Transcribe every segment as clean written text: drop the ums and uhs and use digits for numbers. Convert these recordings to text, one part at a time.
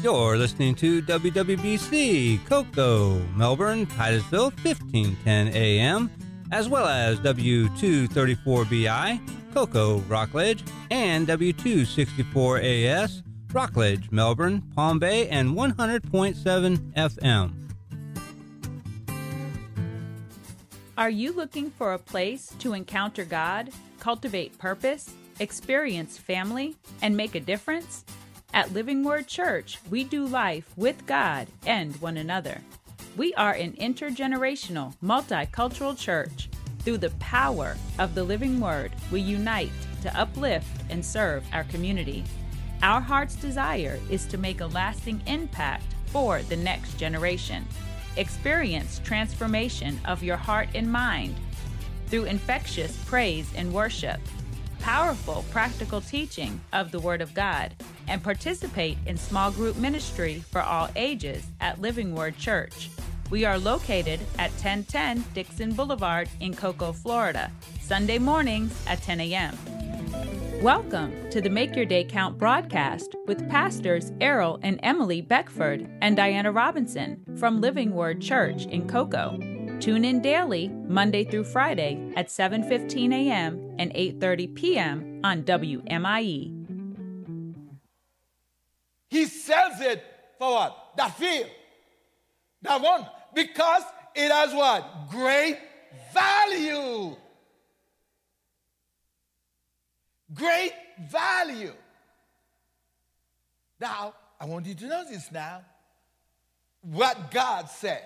You're listening to WWBC, Cocoa, Melbourne, Titusville, 1510 AM, as well as W234BI, Cocoa, Rockledge, and W264AS, Rockledge, Melbourne, Palm Bay, and 100.7 FM. Are you looking for a place to encounter God, cultivate purpose, experience family, and make a difference? At Living Word Church, we do life with God and one another. We are an intergenerational, multicultural church. Through the power of the Living Word, we unite to uplift and serve our community. Our heart's desire is to make a lasting impact for the next generation. Experience transformation of your heart and mind through infectious praise and worship, powerful practical teaching of the Word of God, and participate in small group ministry for all ages at Living Word Church. We are located at 1010 Dixon Boulevard in Cocoa, Florida, Sunday mornings at 10 a.m. Welcome to the Make Your Day Count broadcast with Pastors Errol and Emily Beckford and Diana Robinson from Living Word Church in Cocoa. Tune in daily, Monday through Friday at 7:15 a.m. and 8:30 p.m. on WMIE. He sells it for what? That field. That one. Because it has what? Great value. Great value. Now, I want you to notice now what God says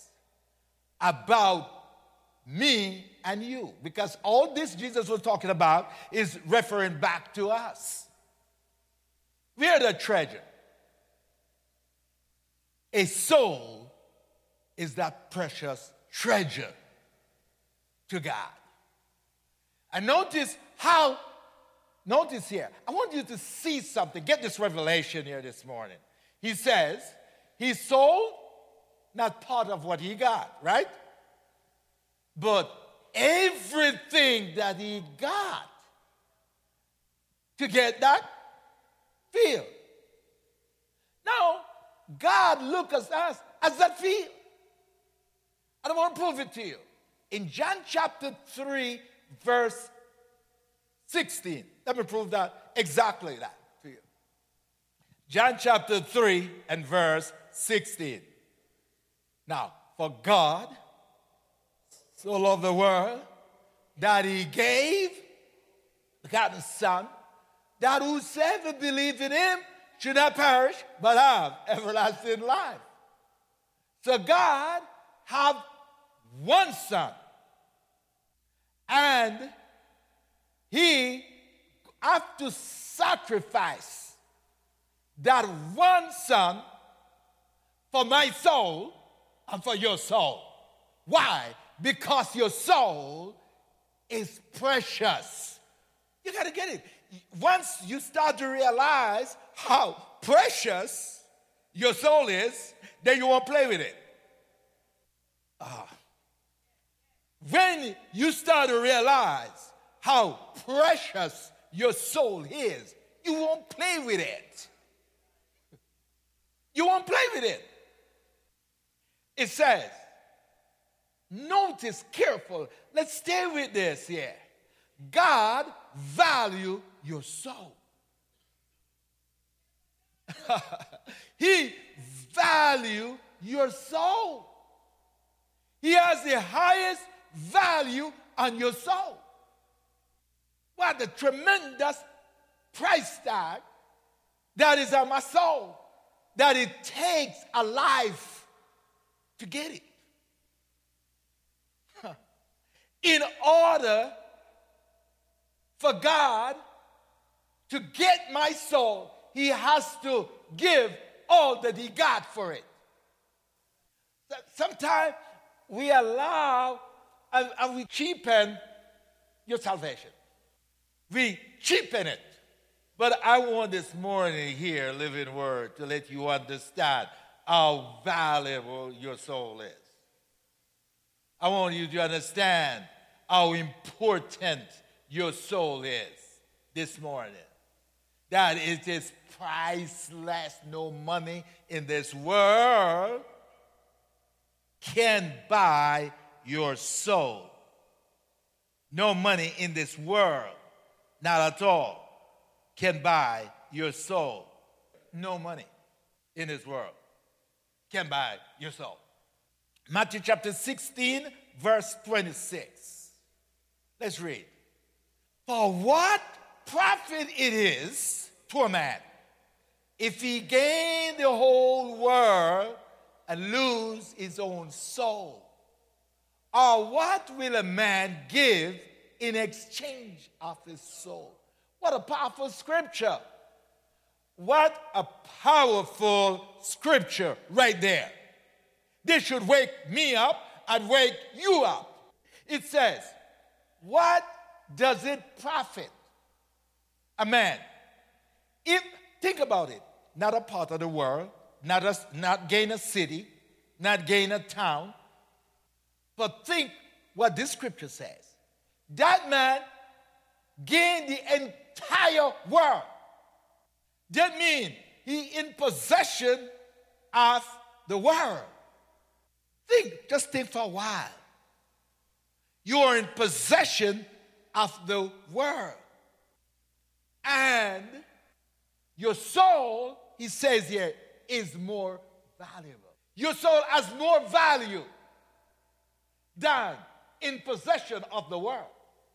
about me and you. Because all this Jesus was talking about is referring back to us. We are the treasure. A soul is that precious treasure to God. And notice here, I want you to see something. Get this revelation here this morning. He says, he sold not part of what he got, right? But everything that he got to get that field. Now, God looks at us as that field. I want to prove it to you. In John chapter 3, verse 16. Let me prove that, exactly that to you. John chapter 3 and verse 16. Now, for God so loved the world that he gave the begotten Son, that whosoever believes in him should not perish, but have everlasting life. So God have one Son, and he have to sacrifice that one Son for my soul and for your soul. Why? Because your soul is precious. You got to get it. Once you start to realize how precious your soul is, then you won't play with it. When you start to realize how precious your soul is, you won't play with it. You won't play with it. It says, notice careful, let's stay with this here. God value your soul. He value your soul. He has the highest value on your soul. What a tremendous price tag that is on my soul, that it takes a life to get it. In order for God to get my soul, he has to give all that he got for it. Sometimes we allow and we cheapen your salvation. We cheapen it. But I want this morning here, Living Word, to let you understand how valuable your soul is. I want you to understand how important your soul is this morning. that it is priceless. No money in this world can buy your soul. No money in this world, not at all, can buy your soul. No money in this world can buy your soul. Matthew chapter 16, verse 26. Let's read. For what profit it is to a man if he gain the whole world and lose his own soul? Or what will a man give in exchange of his soul? What a powerful scripture. What a powerful scripture right there. This should wake me up and wake you up. It says, what does it profit a man if, think about it, not a part of the world, not gain a city, not gain a town, but think what this scripture says. That man gained the entire world. That means he in possession of the world. Just think for a while. You are in possession of the world. And your soul, he says here, is more valuable. Your soul has more value than in possession of the world.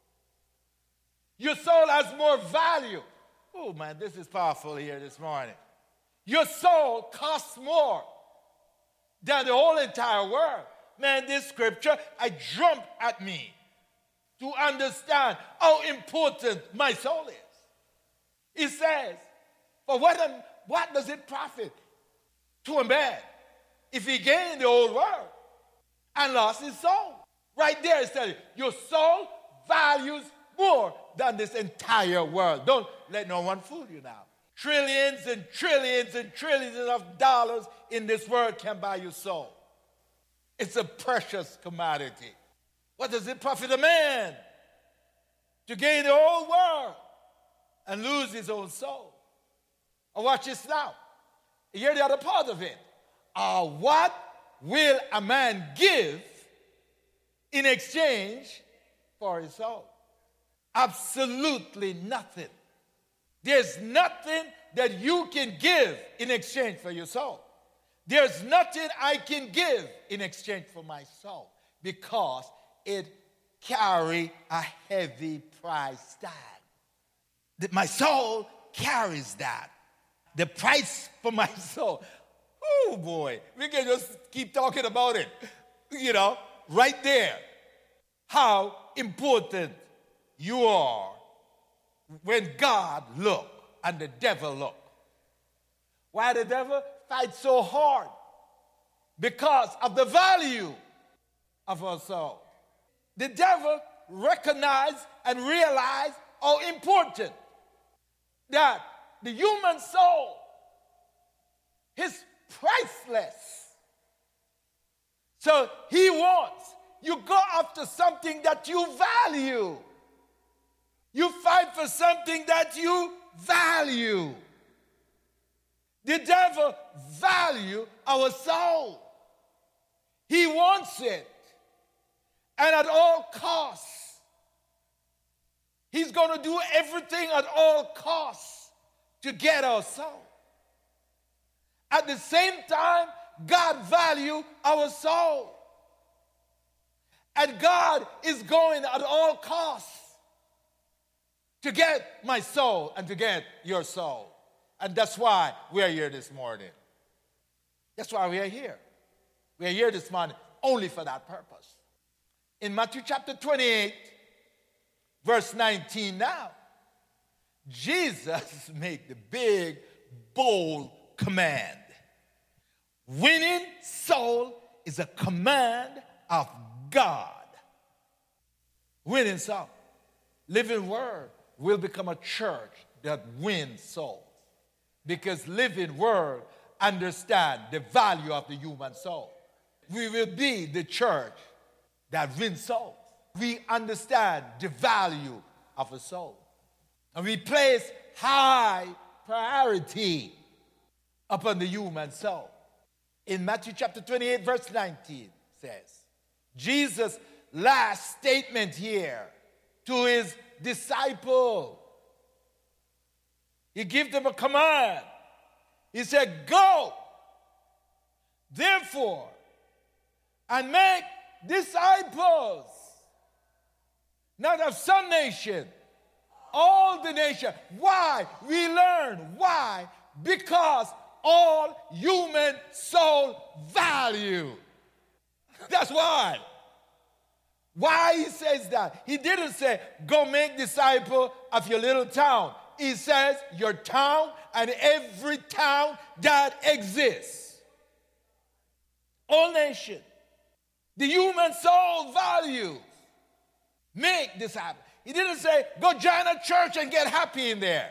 Your soul has more value. Oh man, this is powerful here this morning. Your soul costs more than the whole entire world. Man, this scripture, I jumped at me to understand how important my soul is. It says, for what does it profit to a man if he gained the whole world and lost his soul? Right there it says, your soul values more than this entire world. Don't let no one fool you now. Trillions and trillions and trillions of dollars in this world can buy your soul. It's a precious commodity. What does it profit a man to gain the whole world and lose his own soul? And watch this now. Hear the other part of it. What will a man give in exchange for his soul? Absolutely nothing. There's nothing that you can give in exchange for your soul. There's nothing I can give in exchange for my soul because it carries a heavy price tag. My soul carries that. The price for my soul. Oh boy, we can just keep talking about it. You know, right there. How important you are when God look and the devil look. Why the devil fights so hard? Because of the value of our soul. The devil recognized and realized how important that the human soul is priceless. So he wants you go after something that you value. You fight for something that you value. The devil values our soul. He wants it. And at all costs, he's going to do everything at all costs to get our soul. At the same time, God values our soul. And God is going at all costs to get my soul and to get your soul. And that's why we are here this morning. That's why we are here. We are here this morning only for that purpose. In Matthew chapter 28, verse 19 now, Jesus made the big, bold command. Winning soul is a command of God. Winning soul. Living Word will become a church that wins souls. Because Living Word understand the value of the human soul. We will be the church that wins souls. We understand the value of a soul. And we place high priority upon the human soul. In Matthew chapter 28, verse 19 says, Jesus' last statement here to his disciple. He gave them a command. He said, go, therefore, and make disciples, not of some nation, all the nation. Why? We learn. Why? Because all human soul value. That's why. Why he says that? He didn't say, go make disciples of your little town. He says, your town and every town that exists. All nation. The human soul values. Make disciples. He didn't say, go join a church and get happy in there.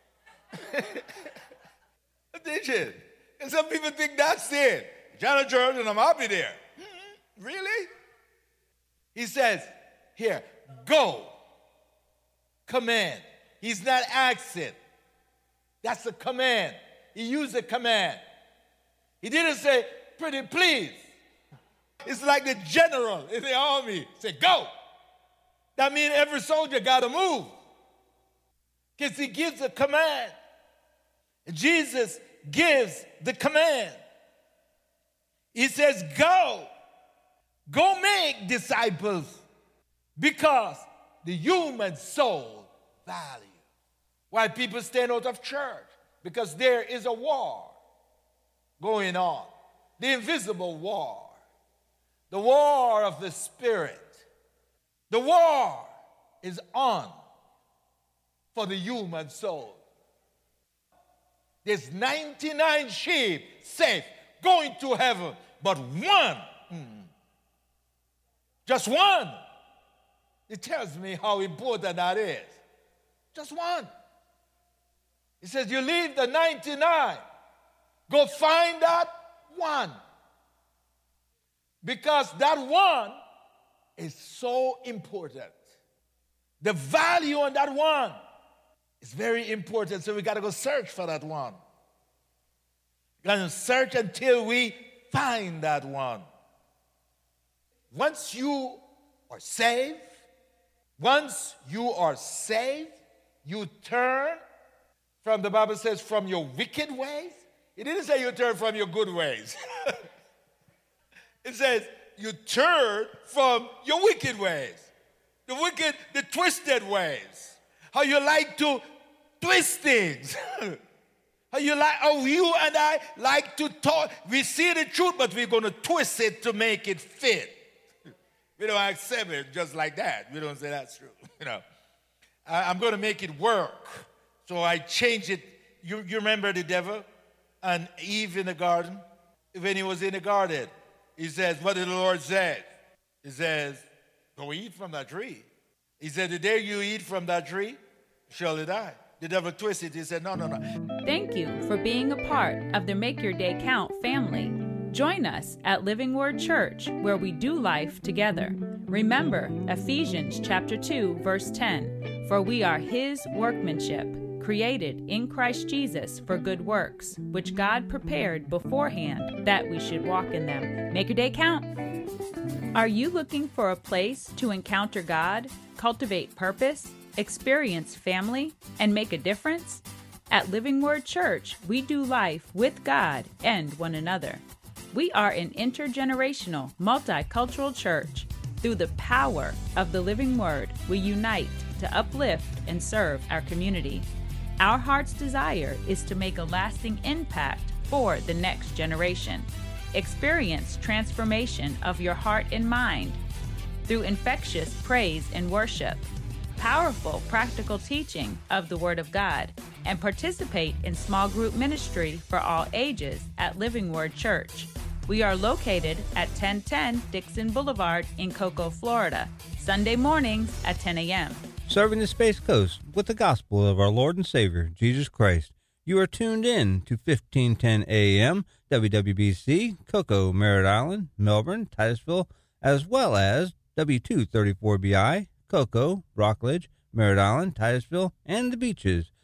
Attention. And some people think that's it. Join a church and I'm happy there. Really? He says, here, go. Command. He's not asking. That's a command. He used a command. He didn't say, pretty please. It's like the general in the army. Say, go. That means every soldier got to move. Because he gives a command. Jesus gives the command. He says, go. Go make disciples because the human soul value. Why people stand out of church? Because there is a war going on. The invisible war. The war of the Spirit. The war is on for the human soul. There's 99 sheep safe, going to heaven, but one, just one. It tells me how important that is. Just one. It says you leave the 99, go find that one. Because that one is so important. The value on that one is very important, so we got to go search for that one. We're going to search until we find that one. Once you are saved, you turn from, the Bible says, from your wicked ways. It didn't say you turn from your good ways. It says you turn from your wicked ways. The twisted ways. How you like to twist things. How you and I like to talk. We see the truth, but we're going to twist it to make it fit. We don't accept it just like that. We don't say that's true. I'm going to make it work. So I change it. You remember the devil and Eve in the garden? When he was in the garden, he says, what did the Lord say? He says, go eat from that tree. He said, the day you eat from that tree, you surely die. The devil twisted. He said, no. Thank you for being a part of the Make Your Day Count family. Join us at Living Word Church, where we do life together. Remember Ephesians chapter 2, verse 10, for we are His workmanship, created in Christ Jesus for good works, which God prepared beforehand that we should walk in them. Make your day count. Are you looking for a place to encounter God, cultivate purpose, experience family, and make a difference? At Living Word Church, we do life with God and one another. We are an intergenerational, multicultural church. Through the power of the Living Word, we unite to uplift and serve our community. Our heart's desire is to make a lasting impact for the next generation. Experience transformation of your heart and mind through infectious praise and worship, powerful practical teaching of the Word of God, and participate in small group ministry for all ages at Living Word Church. We are located at 1010 Dixon Boulevard in Cocoa, Florida, Sunday mornings at 10 a.m. Serving the Space Coast with the gospel of our Lord and Savior, Jesus Christ. You are tuned in to 1510 AM, WWBC, Cocoa, Merritt Island, Melbourne, Titusville, as well as W234BI, Cocoa, Rockledge, Merritt Island, Titusville, and the Beaches.